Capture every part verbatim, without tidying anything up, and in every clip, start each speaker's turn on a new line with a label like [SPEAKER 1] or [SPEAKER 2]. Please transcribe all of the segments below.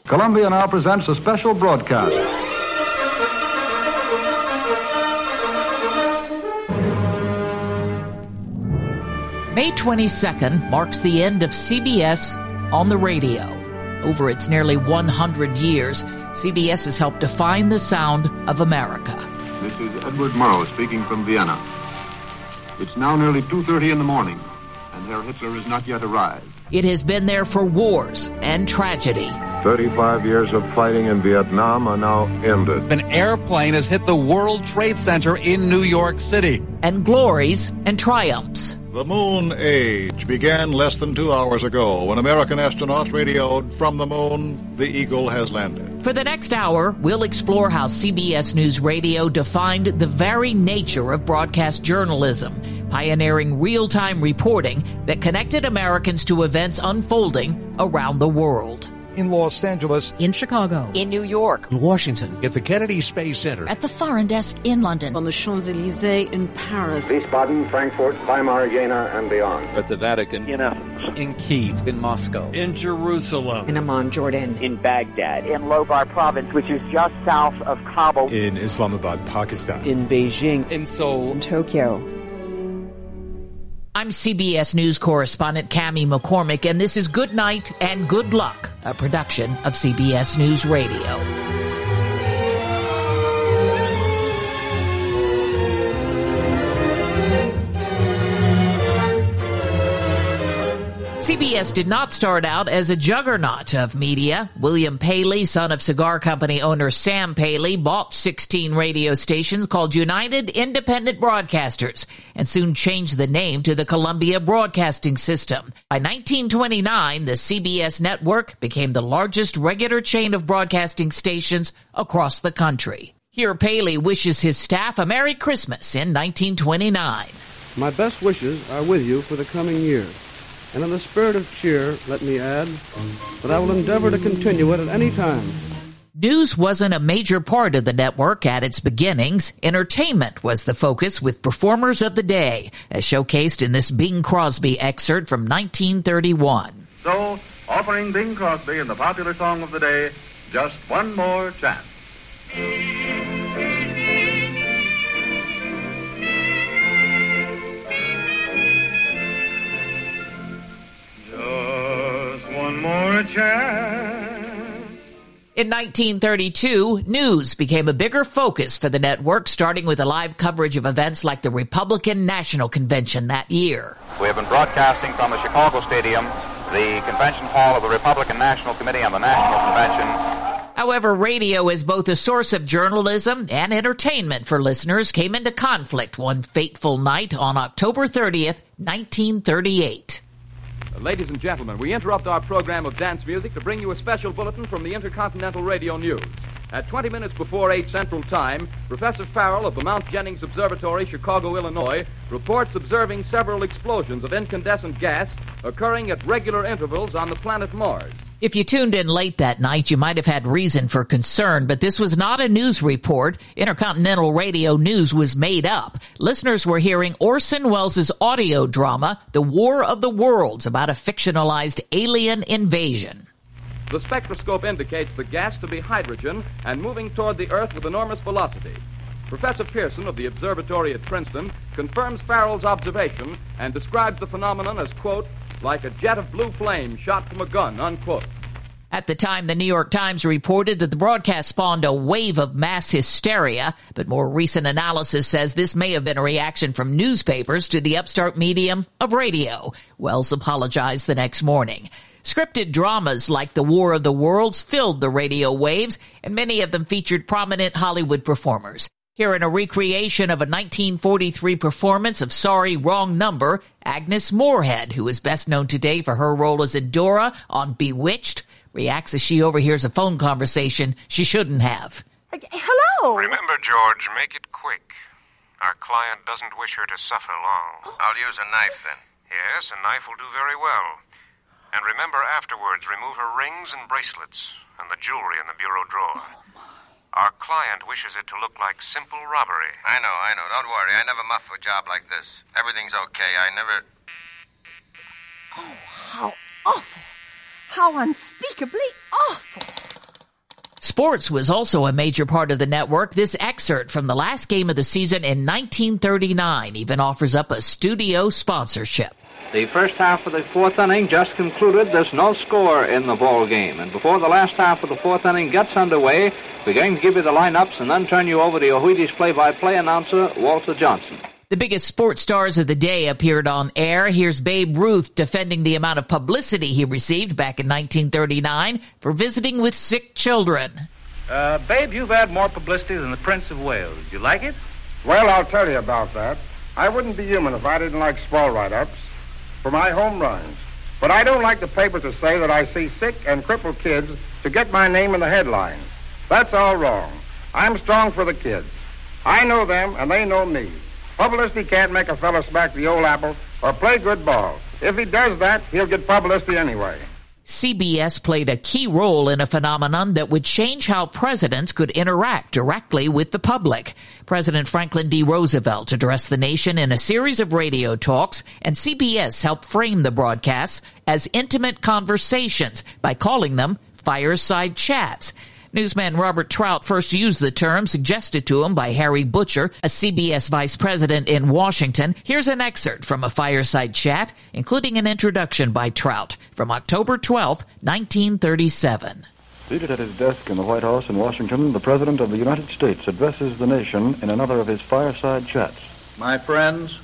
[SPEAKER 1] Columbia now presents a special broadcast.
[SPEAKER 2] May twenty-second marks the end of C B S on the radio. Over its nearly one hundred years, C B S has helped define the sound of America.
[SPEAKER 3] This is Edward Murrow speaking from Vienna. It's now nearly two thirty in the morning, and Herr Hitler has not yet arrived.
[SPEAKER 2] It has been there for wars and tragedy.
[SPEAKER 4] thirty-five years of fighting in Vietnam are now ended.
[SPEAKER 5] An airplane has hit the World Trade Center in New York City.
[SPEAKER 2] And glories and triumphs.
[SPEAKER 6] The moon age began less than two hours ago when American astronauts radioed from the moon, the Eagle has landed.
[SPEAKER 2] For the next hour, we'll explore how C B S News Radio defined the very nature of broadcast journalism, pioneering real-time reporting that connected Americans to events unfolding around the world.
[SPEAKER 7] In Los Angeles,
[SPEAKER 8] in Chicago,
[SPEAKER 9] in New York,
[SPEAKER 10] in Washington, at the Kennedy Space Center,
[SPEAKER 8] at the Foreign Desk in London,
[SPEAKER 11] on the Champs-Élysées in Paris,
[SPEAKER 12] Wiesbaden, Frankfurt, Weimar, Jena, and beyond,
[SPEAKER 13] at the Vatican,
[SPEAKER 14] in Athens,
[SPEAKER 5] in Kyiv,
[SPEAKER 15] in Moscow,
[SPEAKER 16] in Jerusalem,
[SPEAKER 17] in Amman, Jordan,
[SPEAKER 18] in Baghdad, in Logar Province, which is just south of Kabul,
[SPEAKER 19] in Islamabad, Pakistan,
[SPEAKER 20] in Beijing,
[SPEAKER 21] in Seoul,
[SPEAKER 17] in Tokyo.
[SPEAKER 2] I'm C B S News correspondent Cammie McCormick, and this is Good Night and Good Luck, a production of C B S News Radio. C B S did not start out as a juggernaut of media. William Paley, son of cigar company owner Sam Paley, bought sixteen radio stations called United Independent Broadcasters and soon changed the name to the Columbia Broadcasting System. By nineteen twenty-nine, the C B S network became the largest regular chain of broadcasting stations across the country. Here, Paley wishes his staff a Merry Christmas in nineteen twenty-nine.
[SPEAKER 22] My best wishes are with you for the coming year. And in the spirit of cheer, let me add that I will endeavor to continue it at any time.
[SPEAKER 2] News wasn't a major part of the network at its beginnings. Entertainment was the focus with performers of the day, as showcased in this Bing Crosby excerpt from nineteen thirty-one.
[SPEAKER 23] So, offering Bing Crosby in the popular song of the day, Just One More Chance. One more chance.
[SPEAKER 2] In nineteen thirty-two, news became a bigger focus for the network, starting with a live coverage of events like the Republican National Convention that year.
[SPEAKER 24] We have been broadcasting from the Chicago Stadium, the convention hall of the Republican National Committee on the National Convention.
[SPEAKER 2] However, radio as both a source of journalism and entertainment for listeners came into conflict one fateful night on October thirtieth, nineteen thirty-eight.
[SPEAKER 25] Ladies and gentlemen, we interrupt our program of dance music to bring you a special bulletin from the Intercontinental Radio News. At twenty minutes before eight Central Time, Professor Farrell of the Mount Jennings Observatory, Chicago, Illinois, reports observing several explosions of incandescent gas occurring at regular intervals on the planet Mars.
[SPEAKER 2] If you tuned in late that night, you might have had reason for concern, but this was not a news report. Intercontinental Radio News was made up. Listeners were hearing Orson Welles' audio drama, The War of the Worlds, about a fictionalized alien invasion.
[SPEAKER 25] The spectroscope indicates the gas to be hydrogen and moving toward the Earth with enormous velocity. Professor Pearson of the observatory at Princeton confirms Farrell's observation and describes the phenomenon as, quote, like a jet of blue flame shot from a gun, unquote.
[SPEAKER 2] At the time, the New York Times reported that the broadcast spawned a wave of mass hysteria, but more recent analysis says this may have been a reaction from newspapers to the upstart medium of radio. Wells apologized the next morning. Scripted dramas like The War of the Worlds filled the radio waves, and many of them featured prominent Hollywood performers. Here in a recreation of a nineteen forty-three performance of Sorry, Wrong Number, Agnes Moorehead, who is best known today for her role as Adora on Bewitched, reacts as she overhears a phone conversation she shouldn't have.
[SPEAKER 26] Uh, hello?
[SPEAKER 27] Remember, George, make it quick. Our client doesn't wish her to suffer long.
[SPEAKER 28] Oh. I'll use a knife, then.
[SPEAKER 27] Yes, a knife will do very well. And remember, afterwards, remove her rings and bracelets and the jewelry in the bureau drawer.
[SPEAKER 26] Oh,
[SPEAKER 27] Our client wishes it to look like simple robbery.
[SPEAKER 28] I know, I know. Don't worry. I never muff a job like this. Everything's okay. I never...
[SPEAKER 26] Oh, how awful. How unspeakably awful.
[SPEAKER 2] Sports was also a major part of the network. This excerpt from the last game of the season in nineteen thirty-nine even offers up a studio sponsorship.
[SPEAKER 7] The first half of the fourth inning just concluded. There's no score in the ball game. And before the last half of the fourth inning gets underway, we're going to give you the lineups and then turn you over to your Wheaties play-by-play announcer, Walter Johnson.
[SPEAKER 2] The biggest sports stars of the day appeared on air. Here's Babe Ruth defending the amount of publicity he received back in nineteen thirty-nine for visiting with sick children.
[SPEAKER 9] Uh, Babe, you've had more publicity than the Prince of Wales. You like it?
[SPEAKER 13] Well, I'll tell you about that. I wouldn't be human if I didn't like small write-ups for my home runs. But I don't like the papers to say that I see sick and crippled kids to get my name in the headlines. That's all wrong. I'm strong for the kids. I know them, and they know me. Publicity can't make a fellow smack the old apple or play good ball. If he does that, he'll get publicity anyway.
[SPEAKER 2] C B S played a key role in a phenomenon that would change how presidents could interact directly with the public. President Franklin D. Roosevelt addressed the nation in a series of radio talks, and C B S helped frame the broadcasts as intimate conversations by calling them fireside chats. Newsman Robert Trout first used the term suggested to him by Harry Butcher, a C B S vice president in Washington. Here's an excerpt from a fireside chat, including an introduction by Trout from October twelfth, nineteen thirty-seven.
[SPEAKER 14] Seated at his desk in the White House in Washington, the President of the United States addresses the nation in another of his fireside chats.
[SPEAKER 15] My friends,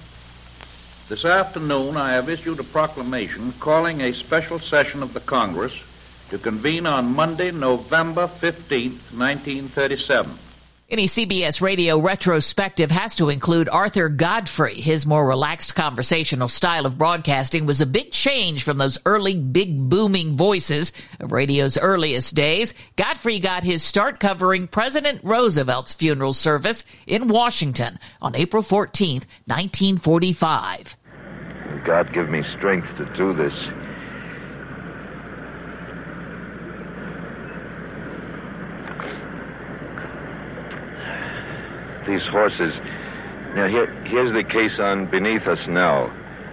[SPEAKER 15] this afternoon I have issued a proclamation calling a special session of the Congress to convene on Monday, November fifteenth, nineteen thirty-seven.
[SPEAKER 2] Any C B S radio retrospective has to include Arthur Godfrey. His more relaxed conversational style of broadcasting was a big change from those early big booming voices of radio's earliest days. Godfrey got his start covering President Roosevelt's funeral service in Washington on April fourteenth, nineteen forty-five.
[SPEAKER 4] God give me strength to do this. These horses. Now, here, here's the caisson beneath us now.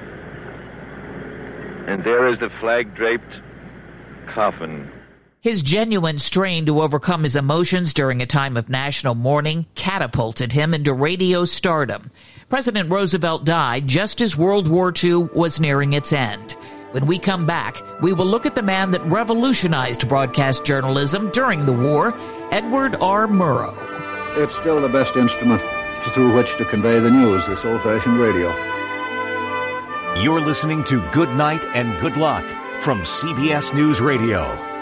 [SPEAKER 4] And there is the flag-draped coffin.
[SPEAKER 2] His genuine strain to overcome his emotions during a time of national mourning catapulted him into radio stardom. President Roosevelt died just as World War Two was nearing its end. When we come back, we will look at the man that revolutionized broadcast journalism during the war, Edward R. Murrow.
[SPEAKER 6] It's still the best instrument through which to convey the news, this old-fashioned radio.
[SPEAKER 10] You're listening to Good Night and Good Luck from C B S News Radio.